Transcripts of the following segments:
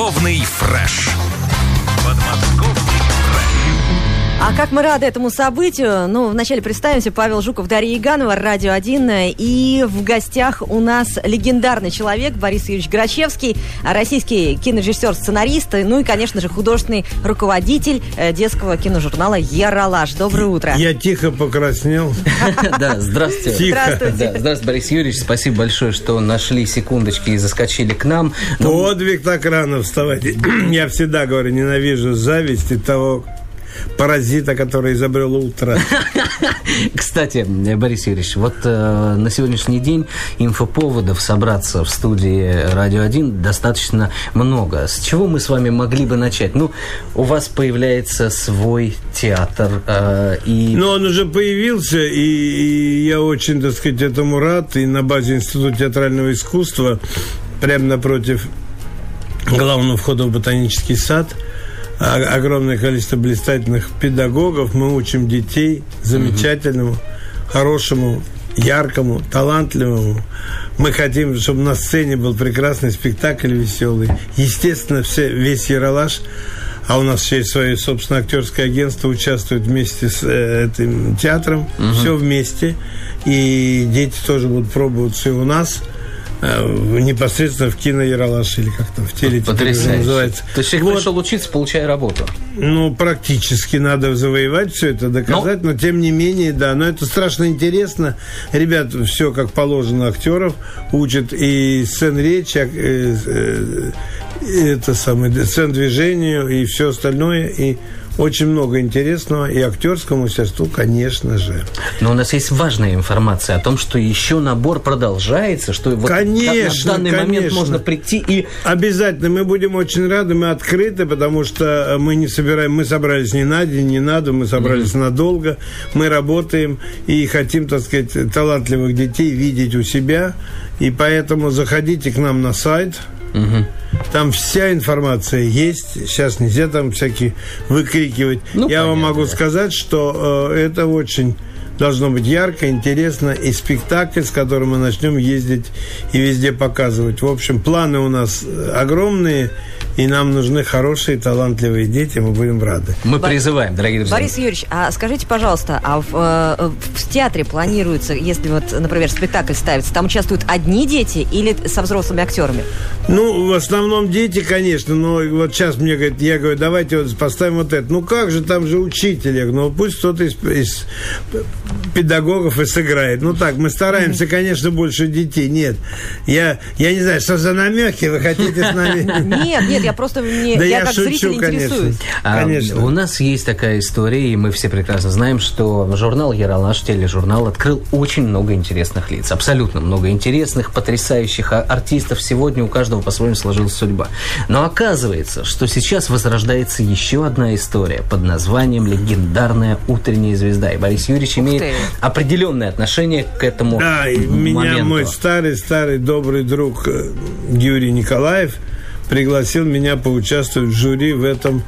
Подмосковный фреш. А как мы рады этому событию. Ну, вначале представимся. Павел Жуков, Дарья Яганова, Радио 1. И в гостях у нас легендарный человек Борис Юрьевич Грачевский, российский кинорежиссер-сценарист, ну и, конечно же, художественный руководитель детского киножурнала «Ералаш». Доброе утро. Я тихо покраснел. Да, здравствуйте. Здравствуйте. Здравствуйте, Борис Юрьевич. Спасибо большое, что нашли секундочки и заскочили к нам. Подвиг так рано вставать. Я всегда говорю, ненавижу зависть и того паразита, который изобрел утро. Кстати, Борис Юрьевич, вот на сегодняшний день инфоповодов собраться в студии «Радио 1» достаточно много. С чего мы с вами могли бы начать? Ну, у вас появляется свой театр. Но он уже появился, и я очень, так сказать, этому рад. И на базе Института театрального искусства, прямо напротив главного входа в ботанический сад, огромное количество блистательных педагогов. Мы учим детей замечательному, хорошему, яркому, талантливому. Мы хотим, чтобы на сцене был прекрасный спектакль веселый. Естественно, весь Ералаш, а у нас еще есть свое собственное актерское агентство, участвует вместе с этим театром. Все вместе. И дети тоже будут пробоваться и у нас. Непосредственно в кино «Ералаш», или как там в телевизоре называется. То есть человек пришел учиться, получая работу? Ну, практически надо завоевать все это, доказать, но тем не менее, да. Но это страшно интересно. Ребят, все как положено, актеров учат и сцен речи, сцен движению и все остальное, и очень много интересного, и актерскому мастерству, конечно же. Но у нас есть важная информация о том, что еще набор продолжается, что вот конечно, на данный момент можно прийти и... Обязательно, мы будем очень рады, мы открыты, потому что мы собрались не на день, не на два, мы собрались надолго, мы работаем и хотим, так сказать, талантливых детей видеть у себя, и поэтому заходите к нам на сайт. Там вся информация есть. Сейчас нельзя там всякие выкрикивать. Я вам могу сказать, что это очень должно быть ярко, интересно. И спектакль, с которым мы начнем ездить и везде показывать. В общем, планы у нас огромные. И нам нужны хорошие, талантливые дети, мы будем рады. Мы призываем, дорогие друзья. Борис Юрьевич, а скажите, пожалуйста, а в театре планируется, если вот, например, спектакль ставится, там участвуют одни дети или со взрослыми актерами? Ну, в основном дети, конечно, но вот сейчас мне говорят, я говорю, давайте вот поставим вот это. Ну как же, там же учитель. Я говорю, ну пусть кто-то из педагогов и сыграет. Ну так, мы стараемся, конечно, больше детей. Нет, я не знаю, что за намеки вы хотите с нами? Нет, я просто я как зритель интересуюсь. Конечно. У нас есть такая история, и мы все прекрасно знаем, что журнал «Ералаш», тележурнал, открыл очень много интересных лиц. Абсолютно много интересных, потрясающих артистов. Сегодня у каждого по-своему сложилась судьба. Но оказывается, что сейчас возрождается еще одна история под названием «Легендарная утренняя звезда». И Борис Юрьевич имеет определенное отношение к этому моменту. Да, и меня мой старый добрый друг Юрий Николаев пригласил меня поучаствовать в жюри в этом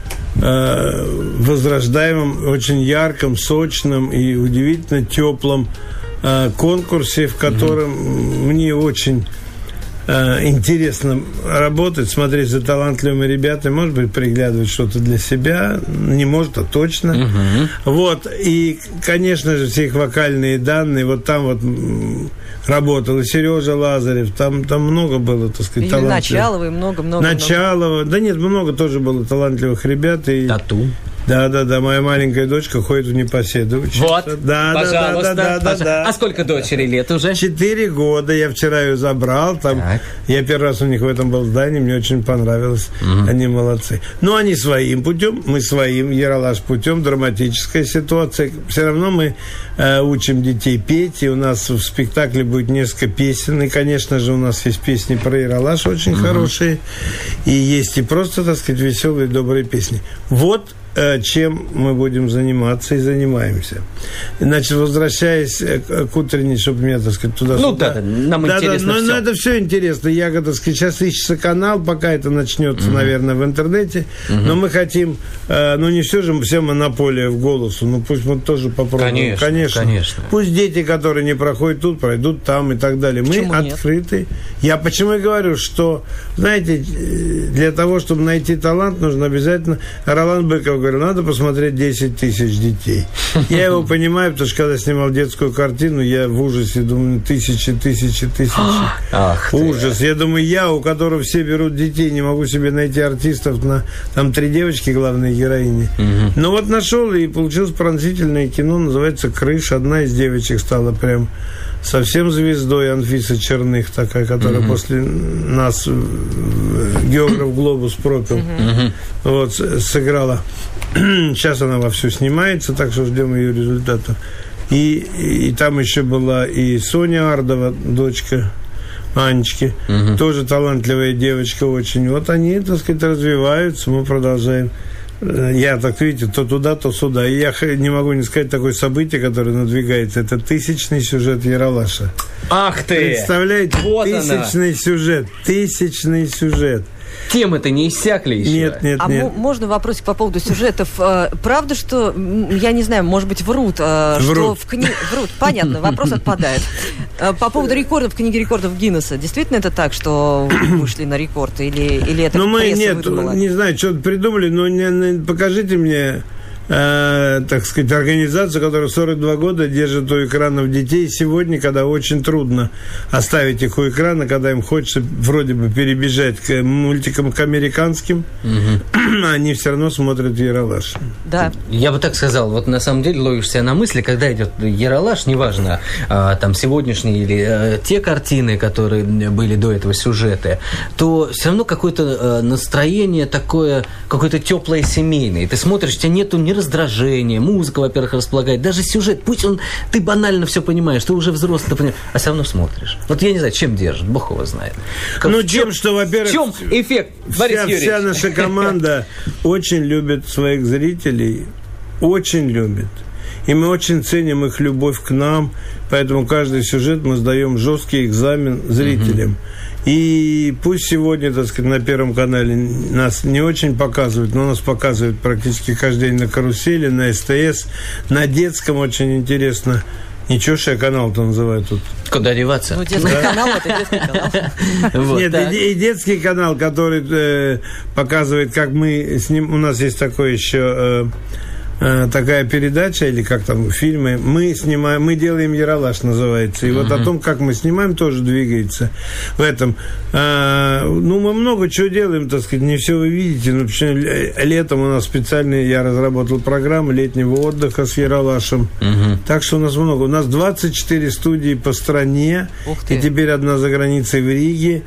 возрождаемом, очень ярком, сочном и удивительно теплом конкурсе, в котором мне очень интересно работать, смотреть за талантливыми ребятами, может быть, приглядывать что-то для себя, не может, а точно. Вот, и, конечно же, все их вокальные данные, вот там вот работал и Сережа Лазарев, там много было, так сказать, талантливых. Началова и много. Началова, да нет, много тоже было талантливых ребят. И... Тату. Да, моя маленькая дочка ходит в непоседу. Вот, пожалуйста. Да. А сколько дочери лет уже? 4 года. Я вчера ее забрал. Там, я первый раз у них в этом был здании. Мне очень понравилось. Они молодцы. Но они своим путем, мы своим, Ералаш путем. Драматическая ситуация. Все равно мы учим детей петь. И у нас в спектакле будет несколько песен. И, конечно же, у нас есть песни про Ералаш очень хорошие. И есть и просто, так сказать, веселые, добрые песни. Вот чем мы будем заниматься и занимаемся. Значит, возвращаясь к утренней, чтобы меня, так сказать, туда-сюда. Ну, да, нам интересно все. Но это все интересно. Я, так сказать, сейчас ищется канал, пока это начнется, наверное, в интернете. Но мы хотим, не все же, вся монополия в «Голосу», пусть мы тоже попробуем. Конечно. Пусть дети, которые не проходят тут, пройдут там и так далее. Почему мы открыты. Нет? Я почему и говорю, что, знаете, для того, чтобы найти талант, нужно обязательно... Ролан Быков говорил, надо посмотреть 10 тысяч детей. Я его понимаю, потому что когда снимал детскую картину, я в ужасе думаю, тысячи. Ужас. Я думаю, у которого все берут детей, не могу себе найти артистов на... Там 3 девочки, главные героини. Но вот нашел, и получилось пронзительное кино, называется «Крыш». Одна из девочек стала прям совсем звездой, Анфиса Черных такая, которая после нас географ «Глобус» пропил. Вот, сыграла. Сейчас она вовсю снимается, так что ждем ее результатов. И там еще была и Соня Ардова, дочка Анечки, тоже талантливая девочка очень. Вот они, так сказать, развиваются, мы продолжаем. Я, так видите, то туда, то сюда. И я не могу не сказать такое событие, которое надвигается. Это 1000-й сюжет Ералаша. Ах ты! Представляете? Вот 1000-й сюжет. 1000-й сюжет. Темы-то не иссякли еще. Нет. Можно вопросик по поводу сюжетов? Правда, что, я не знаю, может быть, врут. Что в книге... Врут, понятно, вопрос отпадает. По поводу рекордов, книги рекордов Гиннесса. Действительно это так, что вышли на рекорд? Или это пресса выдумала? Не знаю, что-то придумали, но покажите мне... так сказать, организацию, которая 42 года держит у экранов детей сегодня, когда очень трудно оставить их у экрана, когда им хочется вроде бы перебежать к мультикам, к американским, они все равно смотрят Ералаш. Да. Я бы так сказал, вот на самом деле ловишься на мысли, когда идет Ералаш, неважно, там сегодняшние или те картины, которые были до этого сюжеты, то все равно какое-то настроение такое, какое-то теплое семейное. И ты смотришь, у тебя нету ни раздражение, музыка, во-первых, располагает, даже сюжет, пусть ты банально все понимаешь, ты уже взрослый, ты понимаешь, а все равно смотришь. Вот я не знаю, чем держит, Бог его знает. Тем, что, во-первых, в чем эффект, Борис Юрьевич? Вся наша команда очень любит своих зрителей, очень любит. И мы очень ценим их любовь к нам, поэтому каждый сюжет мы сдаем жесткий экзамен зрителям. И пусть сегодня, так сказать, на Первом канале нас не очень показывают, но нас показывают практически каждый день на «Карусели», на СТС, на детском очень интересно. Ничего, что я канал-то называю тут. Куда деваться? Детский канал – это детский канал. Нет, и детский канал, который показывает, как мы с ним... У нас есть такой еще... такая передача, или как там, фильмы, мы делаем Ералаш, называется. И вот о том, как мы снимаем, тоже двигается в этом. Мы много чего делаем, так сказать, не все вы видите. Но летом у нас специально я разработал программу летнего отдыха с Ералашем. Так что у нас много. У нас 24 студии по стране. И теперь одна за границей в Риге.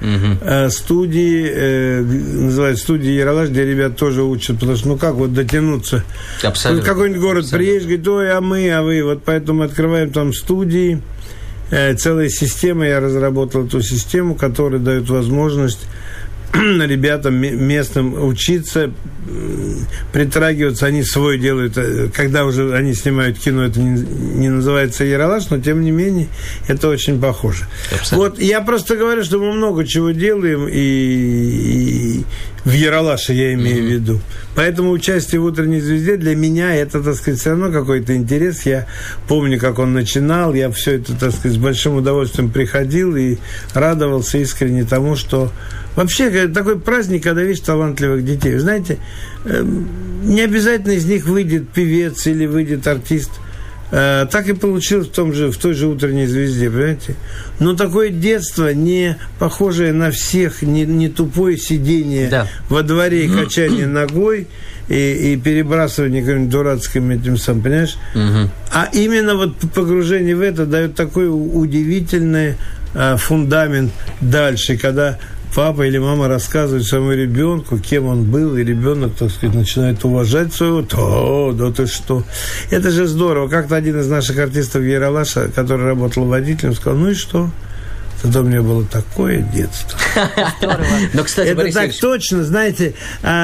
Студии, называется студия Ералаш, где ребят тоже учат, потому что, как вот дотянуться. Абсолютно. Какой-нибудь город приедешь, говорит, а вы. Вот поэтому открываем там студии. Целая система, я разработал эту систему, которая дает возможность ребятам местным учиться, притрагиваться, они свой делают. Когда уже они снимают кино, это не называется Ералаш, но тем не менее это очень похоже. Абсолютно. Вот я просто говорю, что мы много чего делаем, и в Ералаше я имею в виду. Поэтому участие в «Утренней звезде» для меня это, так сказать, все равно какой-то интерес. Я помню, как он начинал, я все это, так сказать, с большим удовольствием приходил и радовался искренне тому, что вообще такой праздник, когда видишь талантливых детей. Вы знаете, не обязательно из них выйдет певец или выйдет артист. Так и получилось в той же «Утренней звезде», понимаете? Но такое детство, не похожее на всех, не тупое сидение во дворе и качание ногой и перебрасывание каким-нибудь дурацким этим самым, понимаешь? А именно вот погружение в это дает такой удивительный фундамент дальше, когда папа или мама рассказывают своему ребенку, кем он был, и ребенок, так сказать, начинает уважать своего, да ты что. Это же здорово. Как-то один из наших артистов Ералаша, который работал водителем, сказал, ну и что? Зато у меня было такое детство. Но, кстати, это Борис так Юрьевич... точно, знаете,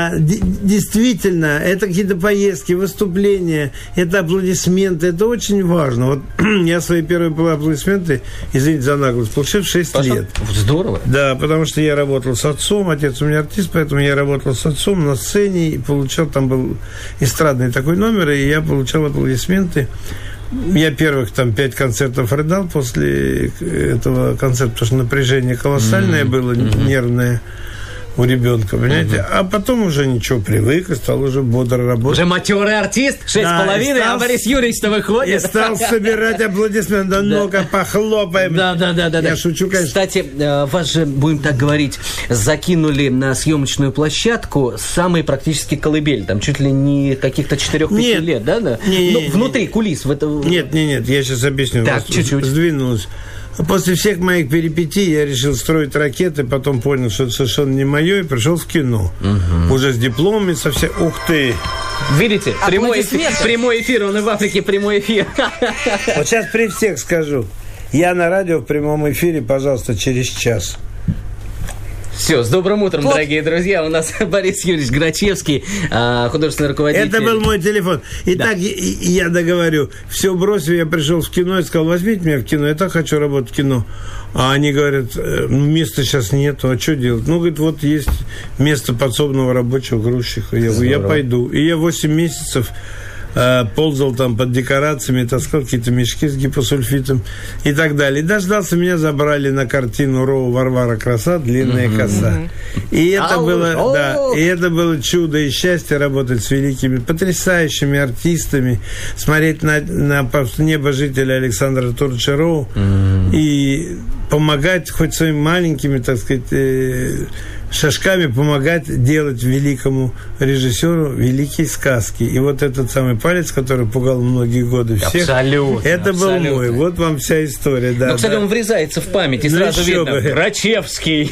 действительно, это какие-то поездки, выступления, это аплодисменты, это очень важно. Вот я свои первые аплодисменты, извините за наглость, получил в 6 лет. Здорово. Да, потому что я работал с отцом, отец у меня артист, поэтому я работал с отцом на сцене и получал, там был эстрадный такой номер, и я получал аплодисменты. Я первых там 5 концертов рыдал после этого концерта, потому что напряжение колоссальное было, нервное у ребенка, понимаете? А потом уже ничего, привык и стал уже бодро работать. Уже матерый артист, 6,5, а Борис Юрьевич-то выходит. И стал собирать аплодисменты. Да ну-ка, похлопаем. Да. Я шучу, конечно. Кстати, вас же, будем так говорить, закинули на съемочную площадку самые практически колыбель. Там чуть ли не каких-то 4-5 лет, да? Внутри кулис. Нет, я сейчас объясню. Так, чуть-чуть. Сдвинулось. После всех моих перипетий я решил строить ракеты, потом понял, что это совершенно не мое, и пришел в кино. Уже с дипломами совсем. Ух ты! Видите? Прямой эфир, он и в Африке прямой эфир. Вот сейчас при всех скажу. Я на радио в прямом эфире, пожалуйста, через час. Все, с добрым утром, дорогие друзья. У нас Борис Юрьевич Грачевский, художественный руководитель. Это был мой телефон. Итак, я договорю. Все бросил, я пришел в кино и сказал, возьмите меня в кино, я так хочу работать в кино. А они говорят, места сейчас нету, а что делать? Ну, говорит, вот есть место подсобного рабочего грузчика. Я говорю, я пойду. И я 8 месяцев ползал там под декорациями, таскал какие-то мешки с гипосульфитом и так далее. И дождался, меня забрали на картину Роу «Варвара краса. Длинная коса». И это было чудо и счастье работать с великими, потрясающими артистами, смотреть на небожителя Александра Артуровича Роу и помогать хоть своими маленькими, так сказать, шажками помогать делать великому режиссеру великие сказки. И вот этот самый палец, который пугал многие годы всех, это был мой. Вот вам вся история. Да, кстати, он врезается в память, и сразу видно. Грачевский.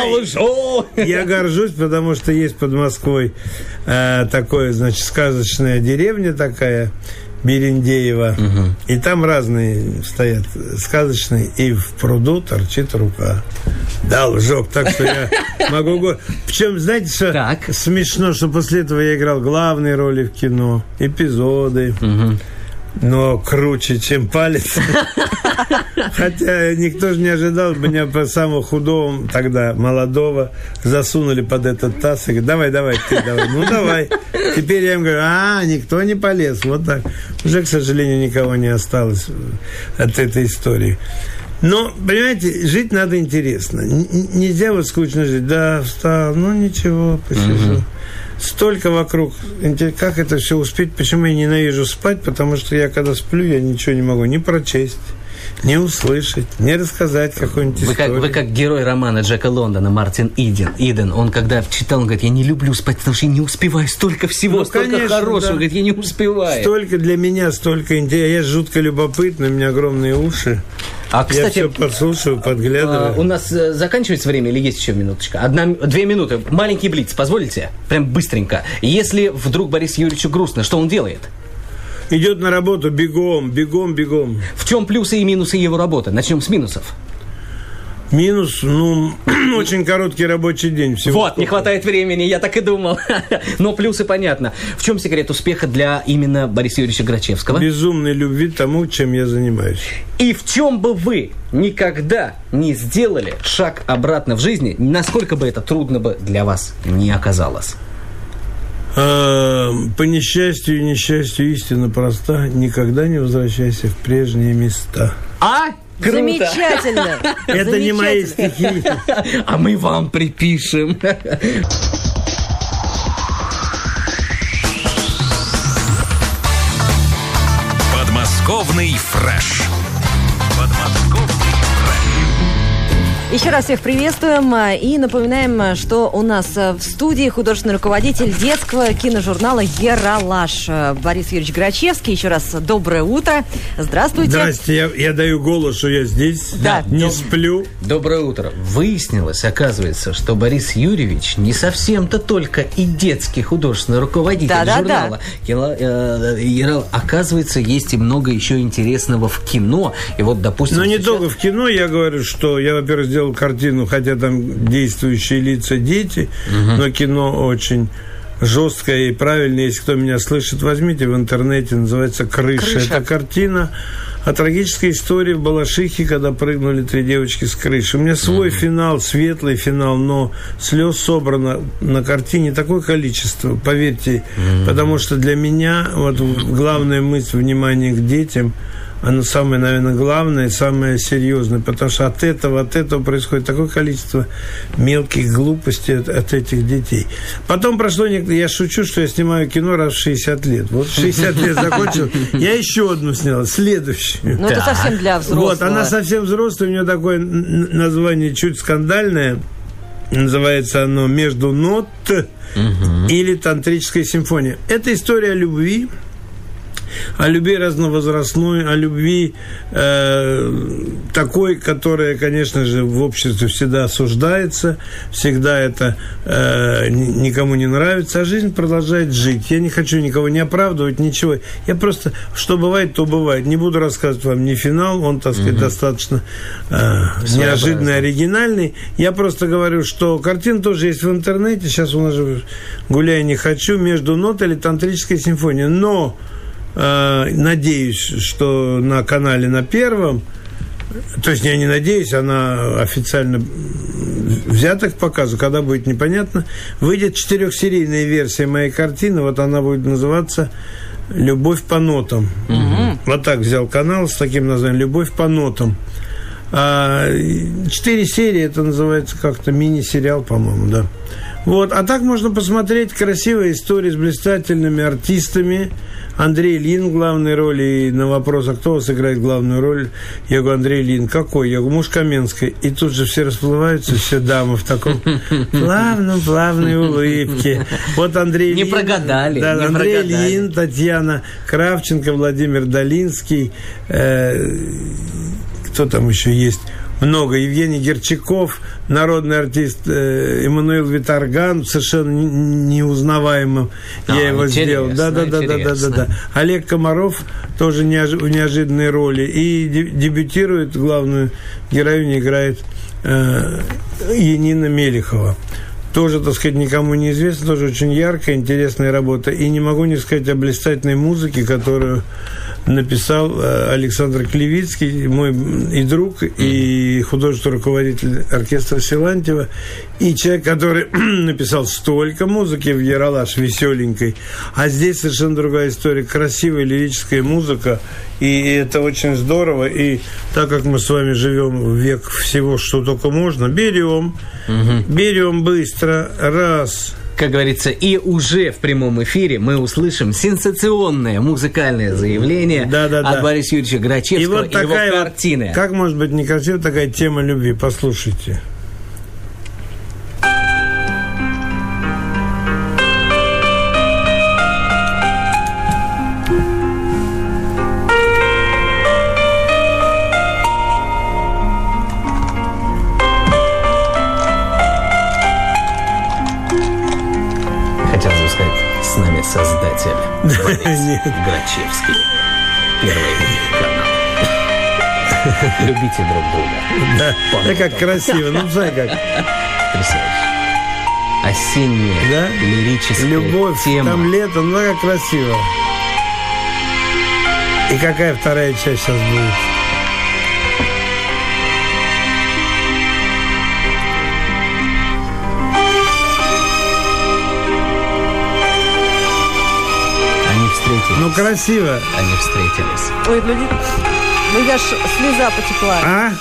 Я горжусь, потому что есть под Москвой такое, значит, сказочная деревня такая, Берендеево. И там разные стоят сказочные, и в пруду торчит рука. Должок, так что я могу... Причем, знаете, что смешно, что после этого я играл главные роли в кино, эпизоды, но круче, чем палец. Хотя никто же не ожидал, меня по самому худому, тогда молодого, засунули под этот таз и говорят, давай, ты давай. Ну, давай. Теперь я им говорю, никто не полез. Вот так. Уже, к сожалению, никого не осталось от этой истории. Но, понимаете, жить надо интересно. Нельзя вот скучно жить. Да, встал, ну, ничего, посижу. Столько вокруг. Как это все успеть? Почему я ненавижу спать? Потому что я, когда сплю, я ничего не могу ни прочесть, не услышать, не рассказать какую-нибудь историю. Вы как герой романа Джека Лондона Мартин Иден. Он когда читал, он говорит, я не люблю спать, потому что я не успеваю. Столько всего, столько конечно, хорошего. Да. Говорит, я не успеваю. Столько для меня, столько интересного. Я жутко любопытный, у меня огромные уши. Кстати, я все подслушиваю, подглядываю. У нас заканчивается время или есть еще минуточка? 2 минуты. Маленький блиц, позволите? Прям быстренько. Если вдруг Борису Юрьевичу грустно, что он делает? Идет на работу бегом. В чем плюсы и минусы его работы? Начнем с минусов. Минус, очень короткий рабочий день. Не хватает времени, я так и думал. Но плюсы понятно. В чем секрет успеха для именно Бориса Юрьевича Грачевского? Безумной любви к тому, чем я занимаюсь. И в чем бы вы никогда не сделали шаг обратно в жизни, насколько бы это трудно бы для вас не оказалось? По несчастью и несчастью истина проста. Никогда не возвращайся в прежние места. Круто. Замечательно. Это не мои стихи. А мы вам припишем. Подмосковный фреш. Еще раз всех приветствуем и напоминаем, что у нас в студии художественный руководитель детского киножурнала «Ералаш» Борис Юрьевич Грачевский. Еще раз доброе утро. Здравствуйте. Здрасте, я даю голос, что я здесь, да, не сплю. Доброе утро. Выяснилось, оказывается, что Борис Юрьевич не совсем-то только и детский художественный руководитель журнала «Ералаш». Оказывается, есть и много еще интересного в кино. И вот, допустим, но не только в кино, я говорю, что я, во-первых, сделал картину, хотя там действующие лица дети, но кино очень жесткое и правильное. Если кто меня слышит, возьмите в интернете, называется «Крыша». Это картина о трагической истории в Балашихе, когда прыгнули 3 девочки с крыши. У меня свой финал, светлый финал, но слез собрано на картине такое количество, поверьте, потому что для меня вот главная мысль внимания к детям, оно самое, наверное, главное и самое серьезное, потому что от этого происходит такое количество мелких глупостей от этих детей. Потом прошло, я шучу, что я снимаю кино раз в 60 лет. Вот 60 лет закончил, я еще одну снял, следующую. Ну, это совсем для взрослого. Вот, она совсем взрослая, у нее такое название чуть скандальное. Называется оно «Между нот» или «Тантрическая симфония». Это история любви. О любви разновозрастной, о любви такой, которая, конечно же, в обществе всегда осуждается, всегда это никому не нравится, а жизнь продолжает жить. Я не хочу никого не оправдывать, ничего. Я просто, что бывает, то бывает. Не буду рассказывать вам ни финал, он, так сказать, достаточно неожиданный, оригинальный. Я просто говорю, что картина тоже есть в интернете. Сейчас у нас же «Гуляй не хочу», «Между нот» или «Тантрическая симфония». Но надеюсь, что на канале на Первом, то есть я не надеюсь, она официально взята к показу, когда будет непонятно, выйдет 4-серийная версия моей картины, вот она будет называться «Любовь по нотам». Вот так взял канал с таким названием «Любовь по нотам». 4 серии, это называется как-то мини-сериал, по-моему, да. Вот, а так можно посмотреть красивые истории с блистательными артистами. Андрей Ильин в главной роли, и на вопрос, а кто у вас играет главную роль, я говорю, Андрей Ильин. Какой? Я говорю, муж Каменской. И тут же все расплываются, все дамы в таком плавной улыбке. Вот Андрей Ильин. Не прогадали. Да, Андрей Ильин, Татьяна Кравченко, Владимир Долинский. Кто там еще есть? Много. Евгений Герчаков, народный артист Эммануил Виторган, совершенно неузнаваемым. Я его сделал. Да. Олег Комаров тоже в неожиданной роли. И дебютирует, главную героиню играет Янина Мелехова. Тоже, так сказать, никому не известно, тоже очень яркая, интересная работа. И не могу не сказать о блистательной музыке, которую написал Александр Клевицкий, мой и друг, и художественный руководитель оркестра Силантьева, и человек, который написал столько музыки в «Ералаш», веселенькой. А здесь совершенно другая история, красивая лирическая музыка, и это очень здорово. И так как мы с вами живем в век всего, что только можно, берем быстро, раз. Как говорится, и уже в прямом эфире мы услышим сенсационное музыкальное заявление от Бориса Юрьевича Грачевского и вот его картины. Вот, как может быть некрасивая такая тема любви? Послушайте. С нами создатель Борис Грачевский. Первый канал. Любите друг друга. Да, да, как красиво. Ну, знаешь, как. Потрясающе. Осенняя, лирическая любовь, тема. Там лето, ну, как красиво. И какая вторая часть сейчас будет? Ну, красиво. Они встретились. Ой, ну я ж слеза потекла. А?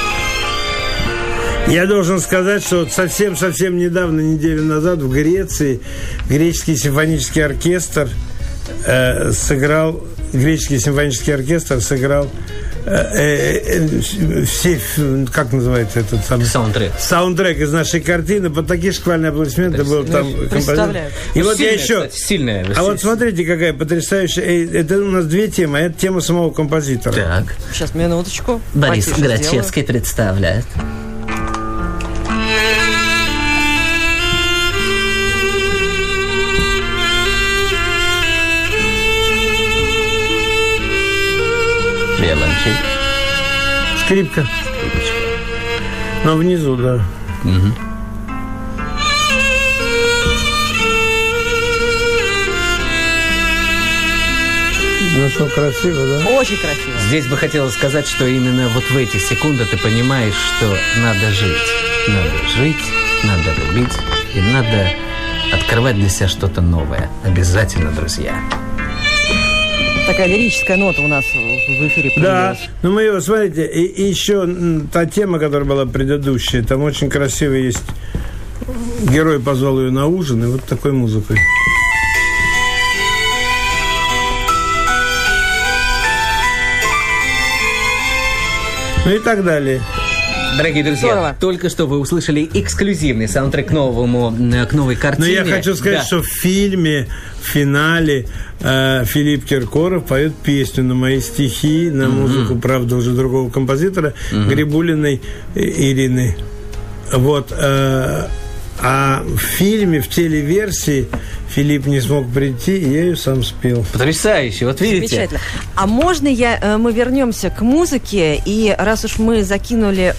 Я должен сказать, что вот совсем недавно, неделю назад, в Греции греческий симфонический оркестр сыграл все, как называется этот самый... Саундтрек из нашей картины, под такие шквальные аплодисменты был там композитор. И вот я еще... Сильная. А вот смотрите, какая потрясающая... Это у нас две темы, а это тема самого композитора. Так. Сейчас, минуточку. Борис Грачевский представляет. Виолончель. Скрипка. Но внизу, да. Угу. Ну что, красиво, да? Очень красиво. Здесь бы хотелось сказать, что именно вот в эти секунды ты понимаешь, что надо жить. Надо жить, надо любить и надо открывать для себя что-то новое. Обязательно, друзья. Такая лирическая нота у нас в эфире появилась. Да, ну мы его, смотрите, и еще та тема, которая была предыдущая, там очень красиво есть. Герой позвал ее на ужин, и вот такой музыкой. Ну и так далее. Дорогие друзья, Здорово. Только что вы услышали эксклюзивный саундтрек к новой картине. Но я хочу сказать, что в фильме, в финале Филипп Киркоров поет песню на мои стихи, на музыку, правда, уже другого композитора, Грибулиной Ирины. Вот. А в фильме, в телеверсии Филипп не смог прийти, и я ее сам спел. Потрясающе, вот видите. Замечательно. А можно мы вернемся к музыке, и раз уж мы закинули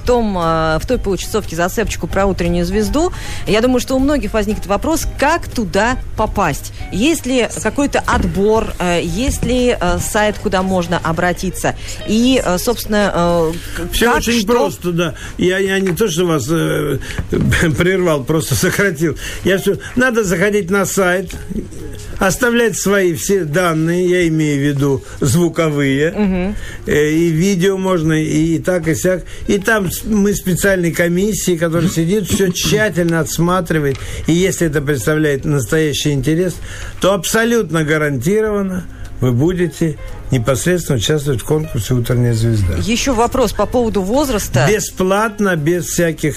в той получасовке зацепочку про утреннюю звезду, я думаю, что у многих возникнет вопрос, как туда попасть. Есть ли какой-то отбор, есть ли сайт, куда можно обратиться? И, собственно, все очень просто, да. Я не то, что вас прервал, просто сократил. Надо заходить на сайт, оставлять свои все данные, я имею в виду звуковые, и видео можно, и так, и сяк. И там мы специальной комиссии, которая сидит, все тщательно отсматривает. И если это представляет настоящий интерес, то абсолютно гарантированно вы будете непосредственно участвовать в конкурсе «Утренняя звезда». Еще вопрос по поводу возраста. Бесплатно, без всяких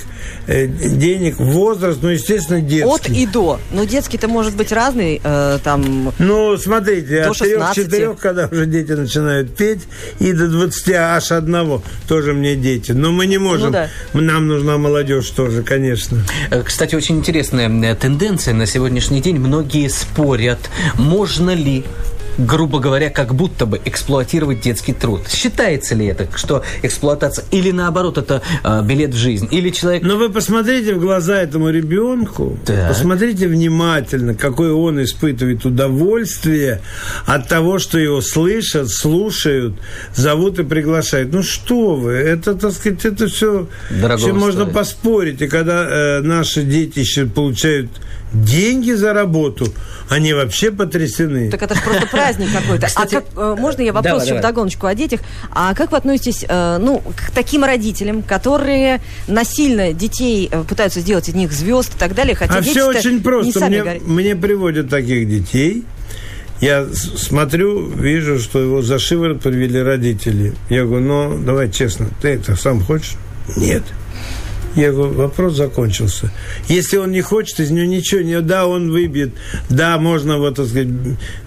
денег. Возраст, естественно, детский. От и до. Но детский-то может быть разный, там... Ну, смотрите, до от 16. 3-4, когда уже дети начинают петь, и до 20 аж одного тоже мне дети. Но мы не можем. Ну, да. Нам нужна молодежь тоже, конечно. Кстати, очень интересная тенденция на сегодняшний день. Многие спорят, можно ли, грубо говоря, как будто бы эксплуатировать детский труд. Считается ли это, что эксплуатация, или наоборот, это билет в жизнь, или человек... Но вы посмотрите в глаза этому ребенку, посмотрите внимательно, какое он испытывает удовольствие от того, что его слышат, слушают, зовут и приглашают. Ну что вы, это, так сказать, это все можно поспорить. И когда наши дети еще получают деньги за работу, они вообще потрясены. Так это же просто праздник какой-то. Кстати, можно я вопрос еще вдогоночку о детях? А как вы относитесь к таким родителям, которые насильно детей пытаются сделать из них звезд и так далее, хотя дети все очень просто. Не сами мне приводят таких детей. Я смотрю, вижу, что его за шиворот привели родители. Я говорю, давай честно, ты это сам хочешь? Нет. Я говорю, вопрос закончился. Если он не хочет, из него ничего не... Да, он выбьет. Да, можно, вот, так сказать,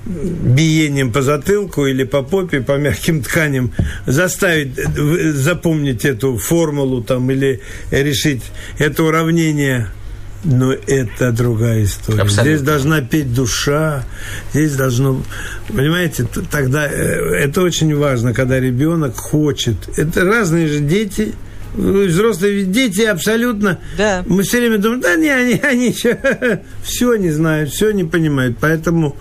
биением по затылку или по попе, по мягким тканям заставить запомнить эту формулу там, или решить это уравнение. Но это другая история. Абсолютно. Здесь должна петь душа. Здесь должно... Понимаете, тогда это очень важно, когда ребенок хочет. Это разные же дети... Взрослые дети абсолютно... Да. Мы все время думаем, они все не знают, все не понимают. Поэтому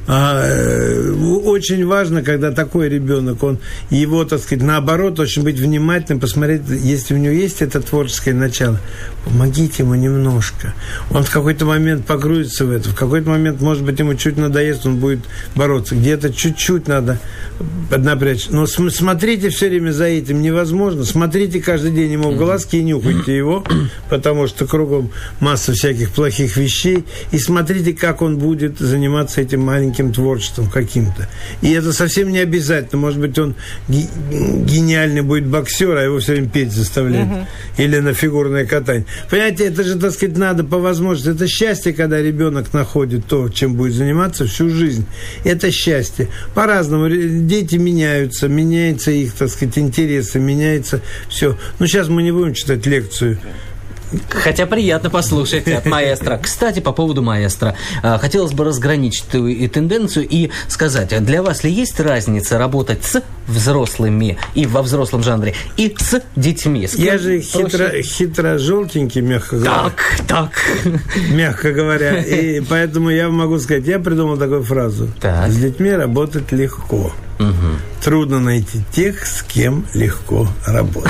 очень важно, когда такой ребенок, его, так сказать, наоборот, очень быть внимательным, посмотреть, если у него есть это творческое начало, помогите ему немножко. Он в какой-то момент погрузится в это, в какой-то момент, может быть, ему чуть надоест, он будет бороться. Где-то чуть-чуть надо поднапрячь. Но смотрите все время за этим, невозможно. Смотрите каждый день ему в глазки и нюхайте его, потому что кругом масса всяких плохих вещей. И смотрите, как он будет заниматься этим маленьким неким творчеством каким-то. И это совсем не обязательно. Может быть, он гениальный будет боксер, а его все время петь заставляет. Или на фигурное катание. Понимаете, это же, так сказать, надо по возможности. Это счастье, когда ребенок находит то, чем будет заниматься всю жизнь. Это счастье. По-разному. Дети меняются их, так сказать, интересы, меняется все. Но сейчас мы не будем читать лекцию. Хотя приятно послушать от маэстро. Кстати, по поводу маэстро. Хотелось бы разграничить эту и тенденцию и сказать, для вас ли есть разница работать с взрослыми и во взрослом жанре, и с детьми? Я же хитро-желтенький, мягко говоря. Так. Мягко говоря. И поэтому я могу сказать, я придумал такую фразу. Так. С детьми работать легко. Трудно найти тех, с кем легко работать.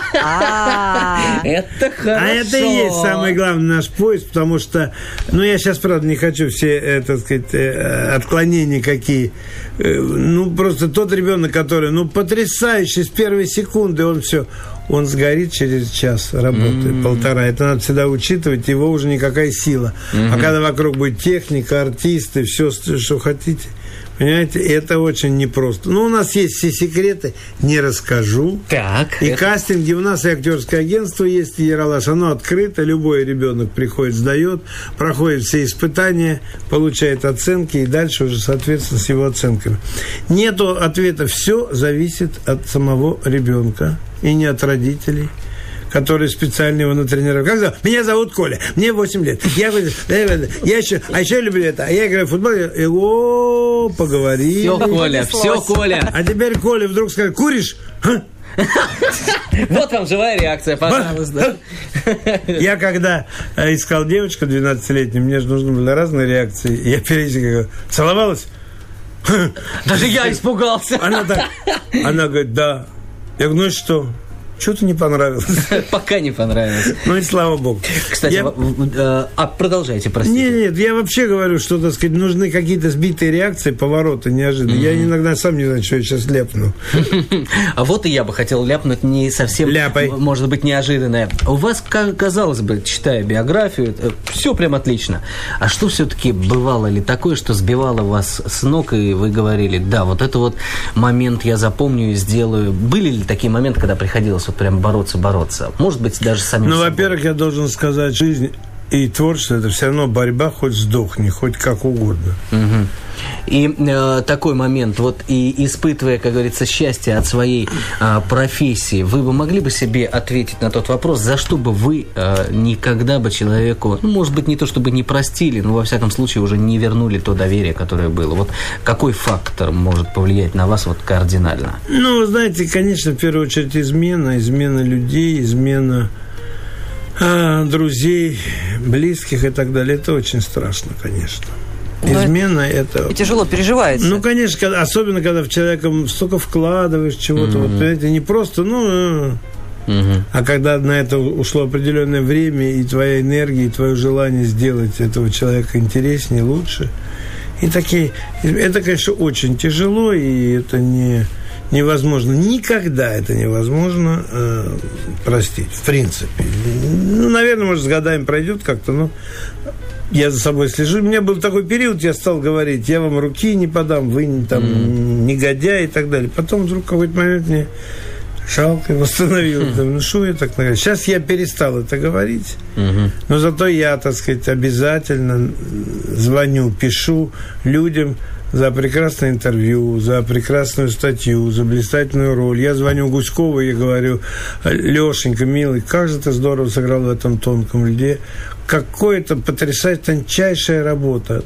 Это хорошо. А это и есть самый главный наш поиск, потому что, я сейчас, правда, не хочу все, так сказать, отклонения какие. Просто тот ребенок, который, потрясающий, с первой секунды он сгорит через час работы, полтора. Это надо всегда учитывать, его уже никакая сила. А когда вокруг будет техника, артисты, все, что хотите, понимаете, это очень непросто. У нас есть все секреты, не расскажу. Так. И кастинги, у нас и актерское агентство есть, и Ералаш, оно открыто, любой ребенок приходит, сдает, проходит все испытания, получает оценки, и дальше уже, соответственно, с его оценками. Нету ответа, все зависит от самого ребенка, и не от родителей, которые специально его натренировали. Как зовут? Меня зовут Коля, мне 8 лет. Я еще люблю это. А я играю в футбол. Поговорили. Все, Коля. А теперь Коля вдруг скажет, куришь? Вот вам живая реакция, пожалуйста. Я когда искал девочку 12-летнюю, мне же нужны были разные реакции. Я периодически говорю, целовалась? Даже я испугался. Она говорит, да. Я говорю, что? Что-то не понравилось. Пока не понравилось. И слава богу. Кстати, продолжайте, простите. Нет, я вообще говорю, что, так сказать, нужны какие-то сбитые реакции, повороты неожиданные. Я иногда сам не знаю, что я сейчас ляпну. А вот и я бы хотел ляпнуть не совсем, может быть, неожиданное. У вас, казалось бы, читая биографию, все прям отлично. А что все-таки бывало ли такое, что сбивало вас с ног, и вы говорили, да, вот это вот момент я запомню и сделаю. Были ли такие моменты, когда приходилось прям бороться? Может быть, даже самим собой. Во-первых, я должен сказать, жизнь и творчество – это все равно борьба, хоть сдохни, хоть как угодно. И такой момент, вот и испытывая, как говорится, счастье от своей профессии, вы бы могли бы себе ответить на тот вопрос, за что бы вы никогда бы человеку, может быть, не то чтобы не простили, но во всяком случае уже не вернули то доверие, которое было. Вот какой фактор может повлиять на вас вот кардинально? Вы знаете, конечно, в первую очередь измена людей, измена друзей, близких и так далее. Это очень страшно, конечно. Измена это... Тяжело переживается. Конечно, особенно, когда в человека столько вкладываешь чего-то, вот, понимаете, не просто, а когда на это ушло определенное время, и твоя энергия, и твое желание сделать этого человека интереснее, лучше. И такие... Это, конечно, очень тяжело, и это невозможно. Никогда это невозможно простить, в принципе. Наверное, может, с годами пройдет как-то, но я за собой слежу. У меня был такой период, я стал говорить, я вам руки не подам, вы там негодяй и так далее. Потом вдруг в какой-то момент мне жалко его становилось. Думаю, что я так говорю? Сейчас я перестал это говорить, но зато я, так сказать, обязательно звоню, пишу людям за прекрасное интервью, за прекрасную статью, за блистательную роль. Я звоню Гуськову и говорю, Лешенька, милый, как же ты здорово сыграл в этом тонком льде. Какое-то потрясающая, тончайшая работа.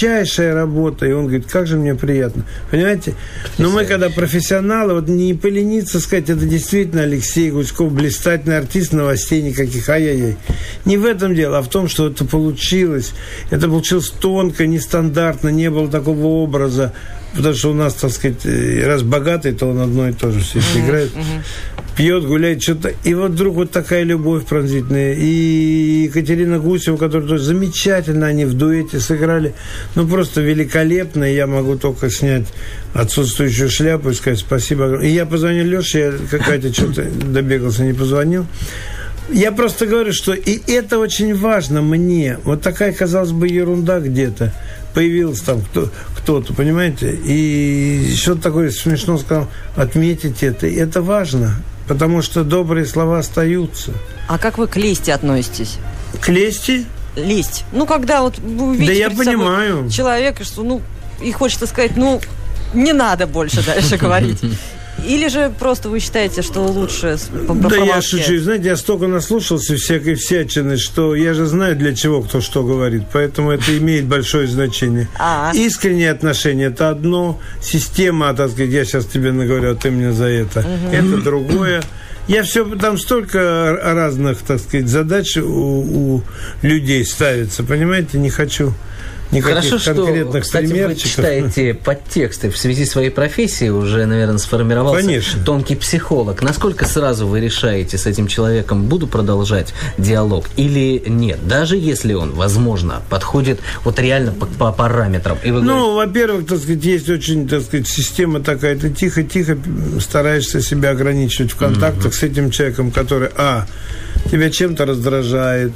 И он говорит, как же мне приятно. Понимаете? Но мы, когда профессионалы, вот не полениться сказать, это действительно Алексей Гуськов, блистательный артист, новостей никаких, ай-яй-яй. Не в этом дело, а в том, что это получилось. Это получилось тонко, нестандартно, не было такого образа. Потому что у нас, так сказать, раз богатый, то он одно и то же все играет. Пьет, гуляет, что-то. И вот вдруг вот такая любовь пронзительная. И Екатерина Гусева, которая тоже замечательно, они в дуэте сыграли. Просто великолепно. И я могу только снять отсутствующую шляпу и сказать спасибо. И я позвонил Леше, я какая-то что-то добегался, не позвонил. Я просто говорю, что и это очень важно мне. Вот такая, казалось бы, ерунда где-то. появился там кто-то, понимаете, и что-то такое смешно сказал, отметить это. И это важно, потому что добрые слова остаются. А как вы к лести относитесь? К лести? Лесть. Ну, когда вот вы увидите да я понимаю. Человека, что, и хочется сказать, не надо больше дальше говорить. Или же просто вы считаете, что лучше Да я шучу. Знаете, я столько наслушался всякой всячины, что я же знаю, для чего кто что говорит. Поэтому это имеет большое значение. Искреннее отношение – это одно. Система, так сказать, я сейчас тебе наговорю, а ты мне за это. Это другое. Я все, там столько разных, так сказать, задач у людей ставится. Понимаете, не хочу... Хорошо, что, кстати, вы читаете подтексты. В связи с своей профессией уже, наверное, сформировался тонкий психолог. Насколько сразу вы решаете с этим человеком, буду продолжать диалог или нет? Даже если он, возможно, подходит вот реально по параметрам. И вы говорите... во-первых, так сказать, есть очень, так сказать, система такая. Ты тихо-тихо стараешься себя ограничивать в контактах с этим человеком, который, тебя чем-то раздражает,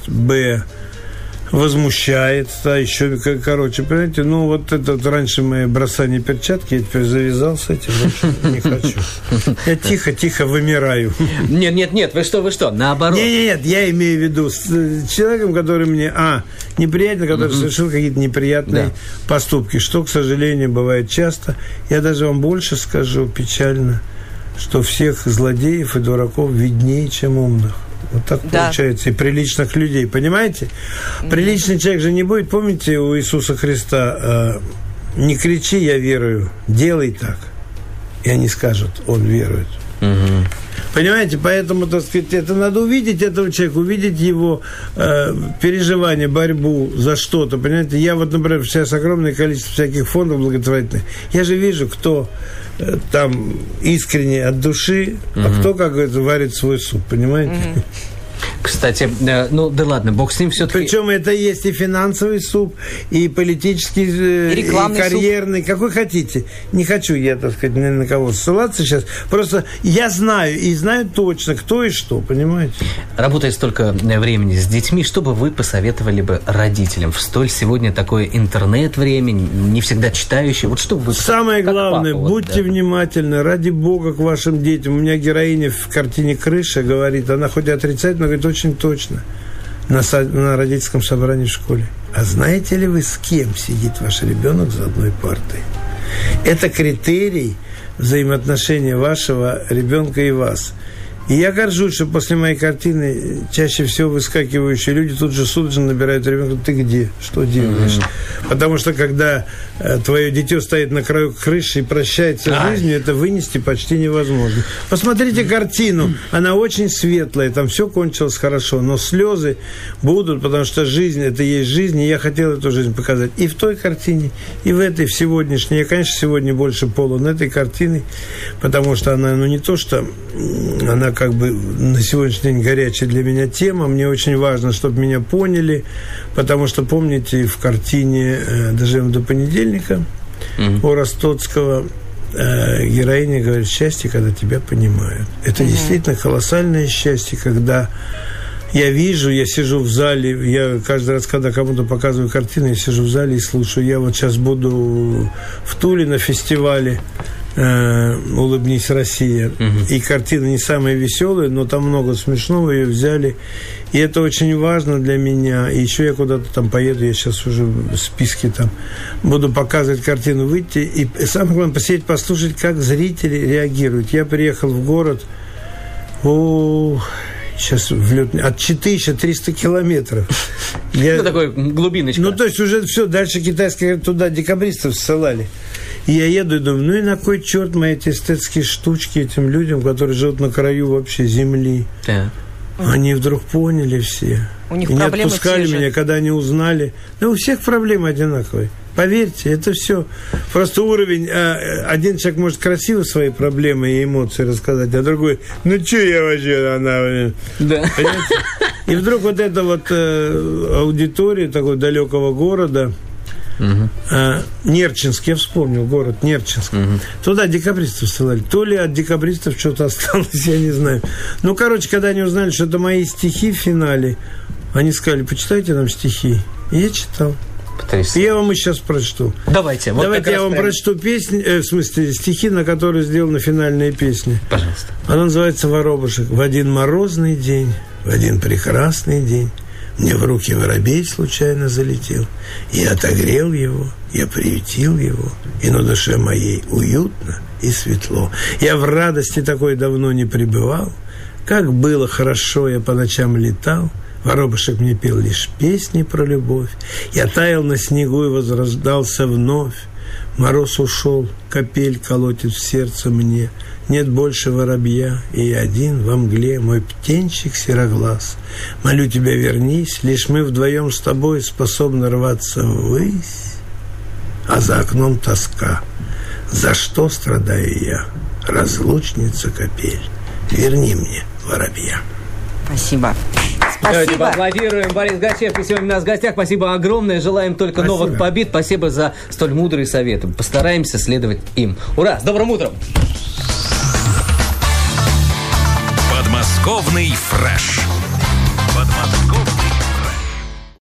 возмущает, еще, короче, понимаете, вот это раньше мои бросание перчатки, я теперь завязал с этим, больше не хочу. Я тихо-тихо вымираю. Нет, вы что, наоборот. Нет, я имею в виду с человеком, который мне, неприятен, который совершил какие-то неприятные поступки, что, к сожалению, бывает часто. Я даже вам больше скажу, печально, что всех злодеев и дураков виднее, чем умных. Вот так получается. И приличных людей, понимаете? Приличный человек же не будет. Помните, у Иисуса Христа не кричи, я верую, делай так. И они скажут, он верует. Понимаете? Поэтому, так сказать, это надо увидеть этого человека, увидеть его переживания, борьбу за что-то. Понимаете? Я например, сейчас огромное количество всяких фондов благотворительных. Я же вижу, кто там искренне от души, а кто, как говорится, варит свой суп, понимаете? Кстати, да ладно, бог с ним все-таки... Причем это есть и финансовый суп, и политический, и карьерный, суп. Какой хотите. Не хочу я, так сказать, ни на кого ссылаться сейчас. Просто я знаю, и знаю точно, кто и что, понимаете? Работая столько времени с детьми, что бы вы посоветовали бы родителям в столь сегодня такое интернет-время, не всегда читающее? Вот что бы вы... Самое главное, будьте внимательны, ради Бога, к вашим детям. У меня героиня в картине «Крыша» говорит, она хоть и отрицательно, но говорит очень точно на родительском собрании в школе. А знаете ли вы, с кем сидит ваш ребенок за одной партой? Это критерий взаимоотношения вашего ребенка и вас. И я горжусь, что после моей картины чаще всего выскакивающие люди тут же судорожно набирают ребенка: ты где? Что делаешь? Потому что когда твое дитё стоит на краю крыши и прощается с жизнью, это вынести почти невозможно. Посмотрите картину. Она очень светлая, там все кончилось хорошо, но слезы будут, потому что жизнь – это есть жизнь, и я хотел эту жизнь показать и в той картине, и в этой, в сегодняшней. Я, конечно, сегодня больше полон этой картины, потому что она, не то, что она как бы на сегодняшний день горячая для меня тема. Мне очень важно, чтобы меня поняли, потому что, помните, в картине «Доживем до понедельника» у Ростоцкого героиня говорит: счастье, когда тебя понимают. Это действительно колоссальное счастье, когда я вижу, я сижу в зале, я каждый раз, когда кому-то показываю картину, я сижу в зале и слушаю. Я вот сейчас буду в Туле на фестивале «Улыбнись, Россия». И картина не самая веселая, но там много смешного, ее взяли. И это очень важно для меня. И еще я куда-то там поеду, я сейчас уже в списке там буду показывать картину, выйти. И самое главное, посидеть, послушать, как зрители реагируют. Я приехал в город, сейчас от 4300 километров. Такой глубиночка. То есть уже все, дальше китайские туда декабристов ссылали. И я еду и думаю, и на кой черт мои эти эстетские штучки этим людям, которые живут на краю вообще земли. Да. Они вдруг поняли все. У них и не отпускали меня, когда они узнали. У всех проблемы одинаковые. Поверьте, это все. Просто уровень... Один человек может красиво свои проблемы и эмоции рассказать, а другой, что я вообще... Да. Понимаете? И вдруг вот эта вот аудитория такого далекого города... Нерчинск, я вспомнил город Нерчинск. Туда декабристов ссылали. То ли от декабристов что-то осталось, я не знаю. Когда они узнали, что это мои стихи в финале, они сказали: почитайте нам стихи. И я читал. Потрясающе. Я вам и сейчас прочту. Давайте. Вот Давайте я вам прочту песни, в смысле стихи, на которые сделана финальная песня. Пожалуйста. Она называется «Воробушек». В один морозный день, в один прекрасный день мне в руки воробей случайно залетел. Я отогрел его, я приютил его, и на душе моей уютно и светло. Я в радости такой давно не пребывал. Как было хорошо, я по ночам летал. Воробушек мне пел лишь песни про любовь. Я таял на снегу и возрождался вновь. Мороз ушел, капель колотит в сердце мне. Нет больше воробья, и я один во мгле, мой птенчик сероглаз. Молю тебя, вернись, лишь мы вдвоем с тобой способны рваться ввысь. А за окном тоска. За что страдаю я, разлучница капель? Верни мне воробья. Спасибо. Давайте поаплодируем. Борис Гачевский сегодня у нас в гостях. Спасибо огромное. Желаем только новых побед. Спасибо за столь мудрые советы. Постараемся следовать им. Ура! С добрым утром! Подмосковный фреш.